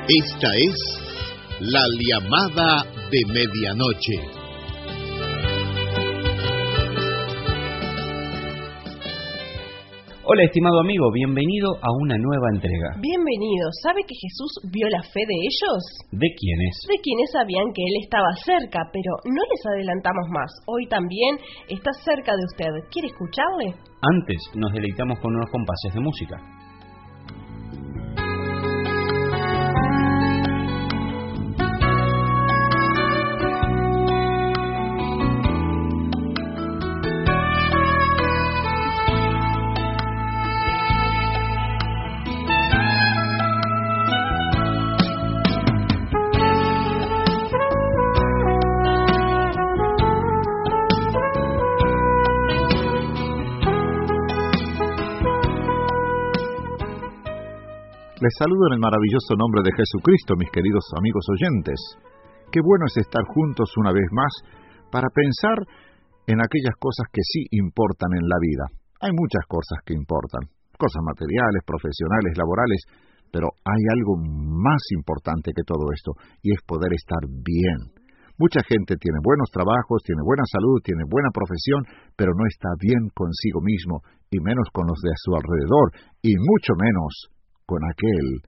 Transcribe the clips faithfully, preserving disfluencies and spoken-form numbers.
Esta es la llamada de medianoche. Hola, estimado amigo, bienvenido a una nueva entrega. Bienvenido. ¿Sabe que Jesús vio la fe de ellos? ¿De quiénes? De quienes sabían que Él estaba cerca, pero no les adelantamos más. Hoy también está cerca de usted. ¿Quiere escucharle? Antes nos deleitamos con unos compases de música. Les saludo en el maravilloso nombre de Jesucristo, mis queridos amigos oyentes. Qué bueno es estar juntos una vez más para pensar en aquellas cosas que sí importan en la vida. Hay muchas cosas que importan, cosas materiales, profesionales, laborales, pero hay algo más importante que todo esto, y es poder estar bien. Mucha gente tiene buenos trabajos, tiene buena salud, tiene buena profesión, pero no está bien consigo mismo, y menos con los de su alrededor, y mucho menos con aquel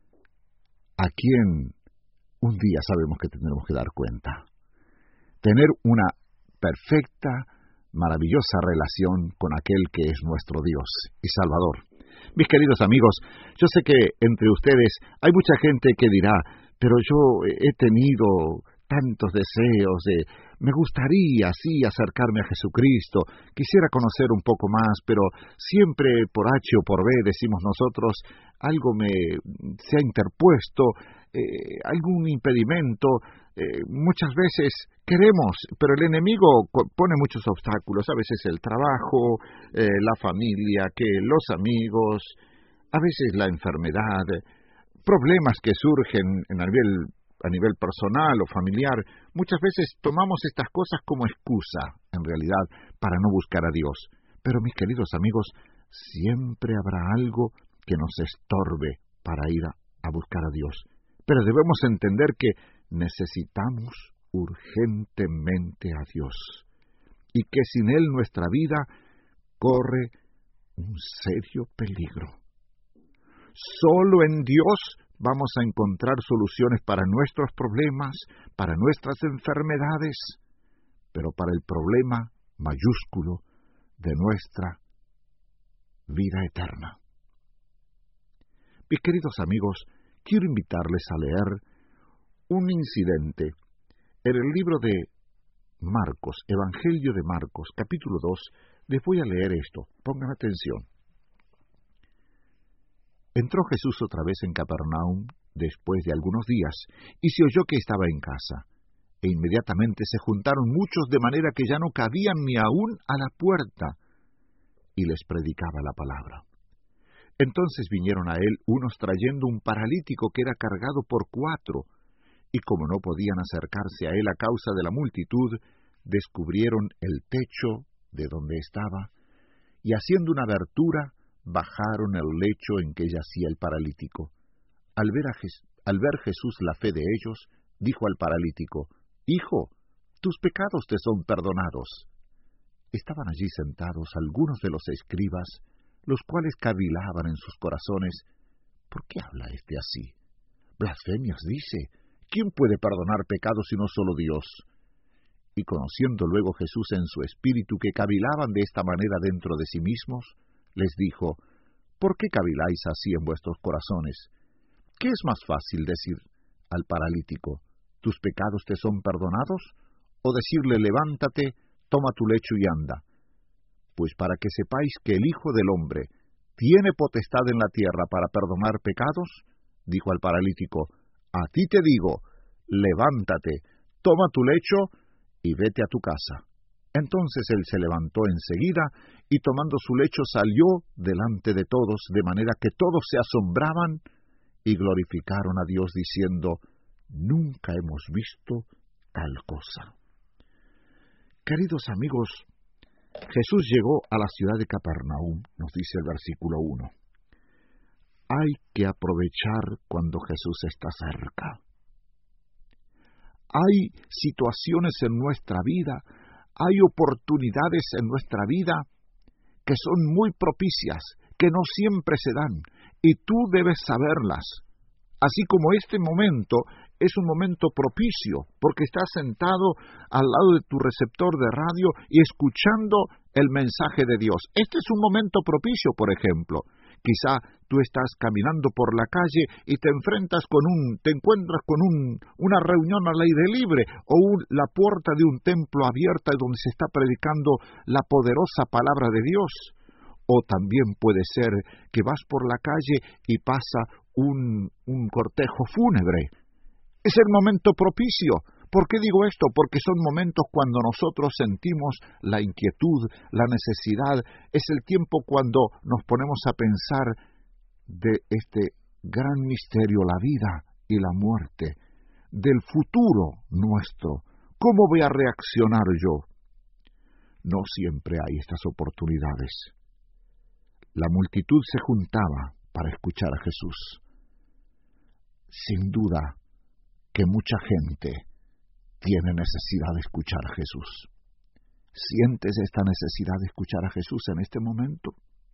a quien un día sabemos que tendremos que dar cuenta. Tener una perfecta, maravillosa relación con aquel que es nuestro Dios y Salvador. Mis queridos amigos, yo sé que entre ustedes hay mucha gente que dirá, pero yo he tenido tantos deseos de, me gustaría, sí, acercarme a Jesucristo, quisiera conocer un poco más, pero siempre por H o por B, decimos nosotros, algo me se ha interpuesto, eh, algún impedimento. Eh, muchas veces queremos, pero el enemigo pone muchos obstáculos, a veces el trabajo, eh, la familia, que los amigos, a veces la enfermedad, problemas que surgen en a nivel, a nivel personal o familiar. Muchas veces tomamos estas cosas como excusa, en realidad, para no buscar a Dios. Pero mis queridos amigos, siempre habrá algo que nos estorbe para ir a, a buscar a Dios. Pero debemos entender que necesitamos urgentemente a Dios, y que sin Él nuestra vida corre un serio peligro. Solo en Dios vamos a encontrar soluciones para nuestros problemas, para nuestras enfermedades, pero para el problema mayúsculo de nuestra vida eterna. Mis queridos amigos, quiero invitarles a leer un incidente en el libro de Marcos, Evangelio de Marcos, capítulo dos. Les voy a leer esto, pongan atención. Entró Jesús otra vez en Capernaum después de algunos días, y se oyó que estaba en casa, e inmediatamente se juntaron muchos de manera que ya no cabían ni aún a la puerta, y les predicaba la palabra. Entonces vinieron a él unos trayendo un paralítico que era cargado por cuatro, y como no podían acercarse a él a causa de la multitud, descubrieron el techo de donde estaba, y haciendo una abertura, bajaron el lecho en que yacía el paralítico. Al ver, a Jes- al ver Jesús la fe de ellos, dijo al paralítico, «Hijo, tus pecados te son perdonados». Estaban allí sentados algunos de los escribas, los cuales cavilaban en sus corazones, ¿por qué habla éste así? Blasfemias dice, ¿quién puede perdonar pecados sino solo Dios? Y conociendo luego Jesús en su espíritu que cavilaban de esta manera dentro de sí mismos, les dijo, ¿por qué caviláis así en vuestros corazones? ¿Qué es más fácil decir al paralítico, ¿tus pecados te son perdonados? ¿O decirle, levántate, toma tu lecho y anda? Pues para que sepáis que el Hijo del Hombre tiene potestad en la tierra para perdonar pecados, dijo al paralítico, a ti te digo, levántate, toma tu lecho y vete a tu casa. Entonces él se levantó enseguida, y tomando su lecho salió delante de todos, de manera que todos se asombraban y glorificaron a Dios, diciendo, nunca hemos visto tal cosa. Queridos amigos, Jesús llegó a la ciudad de Capernaum, nos dice el versículo uno. hay que aprovechar cuando Jesús está cerca. Hay situaciones en nuestra vida, hay oportunidades en nuestra vida que son muy propicias, que no siempre se dan, y tú debes saberlas. Así como este momento es un momento propicio, porque estás sentado al lado de tu receptor de radio y escuchando el mensaje de Dios. Este es un momento propicio, por ejemplo. Quizá tú estás caminando por la calle y te enfrentas con un, te encuentras con un, una reunión al aire libre o un, la puerta de un templo abierta donde se está predicando la poderosa palabra de Dios. O también puede ser que vas por la calle y pasa un, un cortejo fúnebre. Es el momento propicio. ¿Por qué digo esto? Porque son momentos cuando nosotros sentimos la inquietud, la necesidad. Es el tiempo cuando nos ponemos a pensar de este gran misterio, la vida y la muerte, del futuro nuestro. ¿Cómo voy a reaccionar yo? No siempre hay estas oportunidades. La multitud se juntaba para escuchar a Jesús. Sin duda que mucha gente tiene necesidad de escuchar a Jesús. ¿Sientes esta necesidad de escuchar a Jesús en este momento?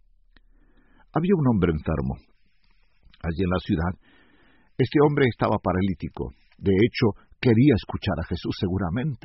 Había un hombre enfermo allí en la ciudad. Este hombre estaba paralítico. De hecho, quería escuchar a Jesús seguramente.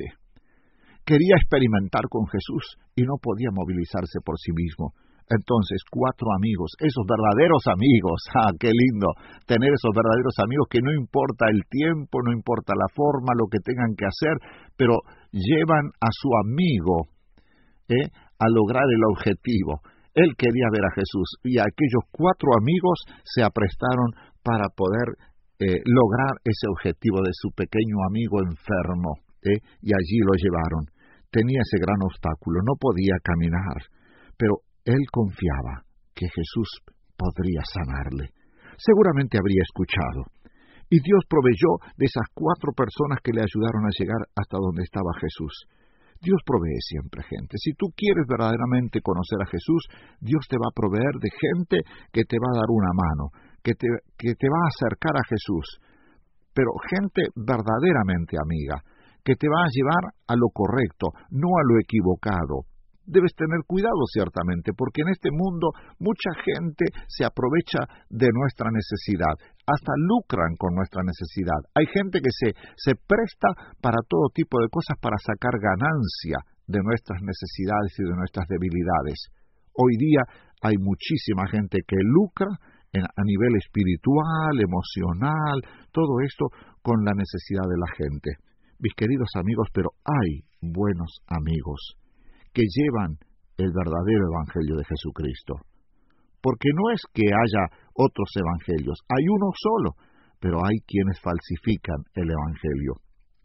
Quería experimentar con Jesús y no podía movilizarse por sí mismo. Entonces, cuatro amigos, esos verdaderos amigos, ¡ah, qué lindo! Tener esos verdaderos amigos que no importa el tiempo, no importa la forma, lo que tengan que hacer, pero llevan a su amigo ¿eh? a lograr el objetivo. Él quería ver a Jesús y aquellos cuatro amigos se aprestaron para poder eh, lograr ese objetivo de su pequeño amigo enfermo, ¿eh? y allí lo llevaron. Tenía ese gran obstáculo, no podía caminar, pero él confiaba que Jesús podría sanarle. Seguramente habría escuchado. Y Dios proveyó de esas cuatro personas que le ayudaron a llegar hasta donde estaba Jesús. Dios provee siempre gente. Si tú quieres verdaderamente conocer a Jesús, Dios te va a proveer de gente que te va a dar una mano, que te, que te va a acercar a Jesús. Pero gente verdaderamente amiga, que te va a llevar a lo correcto, no a lo equivocado. Debes tener cuidado ciertamente, porque en este mundo mucha gente se aprovecha de nuestra necesidad, hasta lucran con nuestra necesidad. Hay gente que se, se presta para todo tipo de cosas para sacar ganancia de nuestras necesidades y de nuestras debilidades. Hoy día hay muchísima gente que lucra en, a nivel espiritual, emocional, todo esto con la necesidad de la gente. Mis queridos amigos, pero hay buenos amigos que llevan el verdadero evangelio de Jesucristo. Porque no es que haya otros evangelios, hay uno solo, pero hay quienes falsifican el evangelio.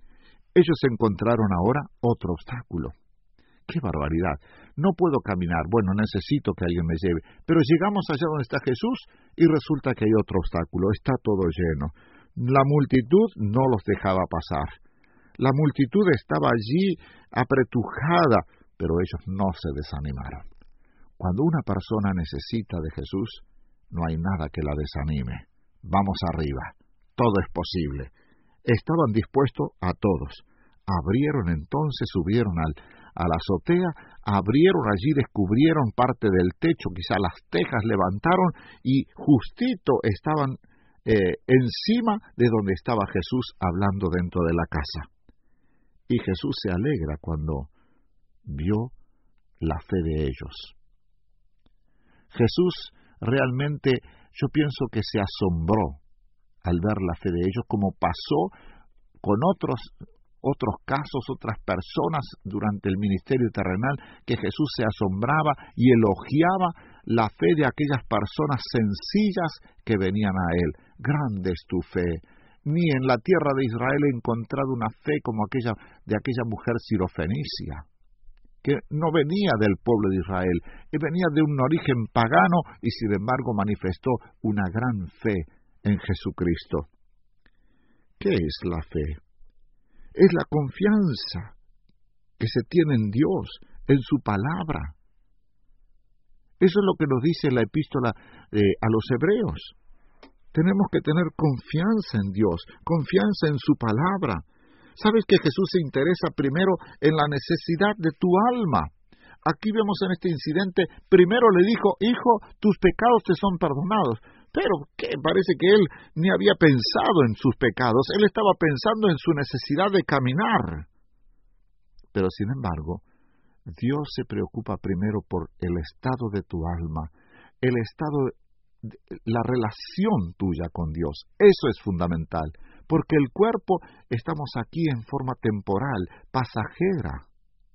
Ellos encontraron ahora otro obstáculo. ¡Qué barbaridad! No puedo caminar, bueno, necesito que alguien me lleve, pero llegamos allá donde está Jesús y resulta que hay otro obstáculo, está todo lleno. La multitud no los dejaba pasar. La multitud estaba allí apretujada, pero ellos no se desanimaron. Cuando una persona necesita de Jesús, no hay nada que la desanime. Vamos arriba, todo es posible. Estaban dispuestos a todos. Abrieron entonces, subieron al, a la azotea, abrieron allí, descubrieron parte del techo, quizá las tejas levantaron y justito estaban eh, encima de donde estaba Jesús hablando dentro de la casa. Y Jesús se alegra cuando vio la fe de ellos. Jesús realmente, yo pienso que se asombró al ver la fe de ellos, como pasó con otros, otros casos, otras personas durante el ministerio terrenal, que Jesús se asombraba y elogiaba la fe de aquellas personas sencillas que venían a Él. Grande es tu fe. Ni en la tierra de Israel he encontrado una fe como aquella de aquella mujer sirofenicia, que no venía del pueblo de Israel, que venía de un origen pagano y sin embargo manifestó una gran fe en Jesucristo. ¿Qué es la fe? Es la confianza que se tiene en Dios, en su palabra. Eso es lo que nos dice la epístola eh, a los Hebreos. Tenemos que tener confianza en Dios, confianza en su palabra. ¿Sabes que Jesús se interesa primero en la necesidad de tu alma? Aquí vemos en este incidente, primero le dijo, hijo, tus pecados te son perdonados. Pero ¿qué? Parece que él ni había pensado en sus pecados, él estaba pensando en su necesidad de caminar. Pero sin embargo, Dios se preocupa primero por el estado de tu alma, el estado, la relación tuya con Dios. Eso es fundamental, porque el cuerpo, estamos aquí en forma temporal, pasajera.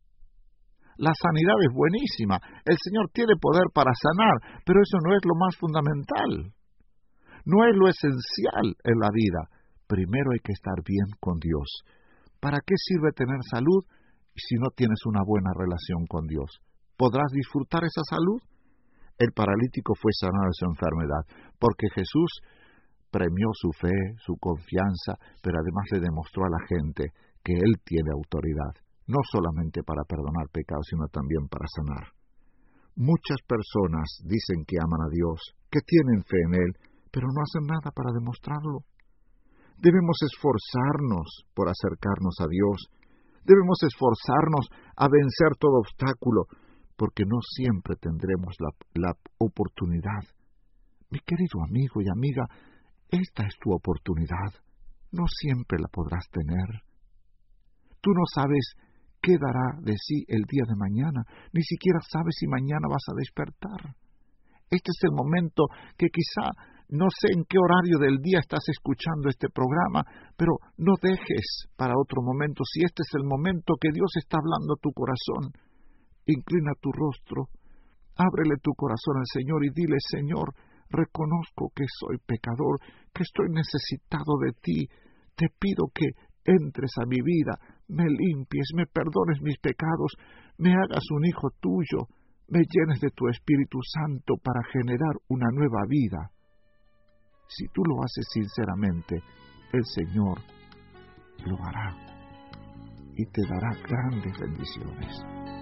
La sanidad es buenísima, el Señor tiene poder para sanar, pero eso no es lo más fundamental. No es lo esencial en la vida. Primero hay que estar bien con Dios. ¿Para qué sirve tener salud si no tienes una buena relación con Dios? ¿Podrás disfrutar esa salud? El paralítico fue sanado de su enfermedad, porque Jesús premió su fe, su confianza, pero además le demostró a la gente que Él tiene autoridad, no solamente para perdonar pecados, sino también para sanar. Muchas personas dicen que aman a Dios, que tienen fe en Él, pero no hacen nada para demostrarlo. Debemos esforzarnos por acercarnos a Dios. Debemos esforzarnos a vencer todo obstáculo, porque no siempre tendremos la, la oportunidad. Mi querido amigo y amiga, esta es tu oportunidad. No siempre la podrás tener. Tú no sabes qué dará de sí el día de mañana, ni siquiera sabes si mañana vas a despertar. Este es el momento que quizá, no sé en qué horario del día estás escuchando este programa, pero no dejes para otro momento, si este es el momento que Dios está hablando a tu corazón. Inclina tu rostro, ábrele tu corazón al Señor y dile, Señor, reconozco que soy pecador, que estoy necesitado de ti. Te pido que entres a mi vida, me limpies, me perdones mis pecados, me hagas un hijo tuyo, me llenes de tu Espíritu Santo para generar una nueva vida. Si tú lo haces sinceramente, el Señor lo hará y te dará grandes bendiciones.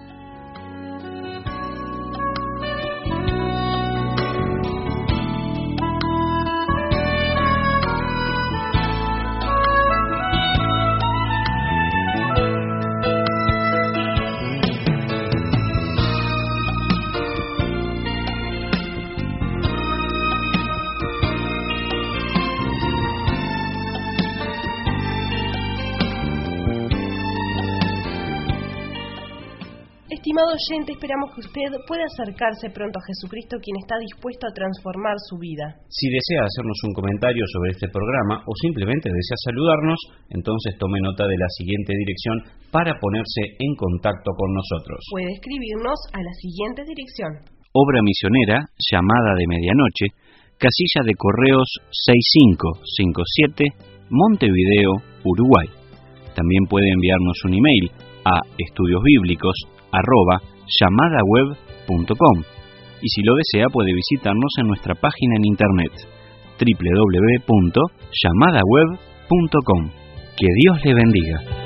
Estimado oyente, esperamos que usted pueda acercarse pronto a Jesucristo, quien está dispuesto a transformar su vida. Si desea hacernos un comentario sobre este programa o simplemente desea saludarnos, entonces tome nota de la siguiente dirección para ponerse en contacto con nosotros. Puede escribirnos a la siguiente dirección: Obra Misionera, Llamada de Medianoche, casilla de correos seis cinco cinco siete, Montevideo, Uruguay. También puede enviarnos un email a estudiosbíblicos arroba llamadaweb punto com, y si lo desea puede visitarnos en nuestra página en internet doble u doble u doble u punto llamadaweb punto com. Que Dios le bendiga.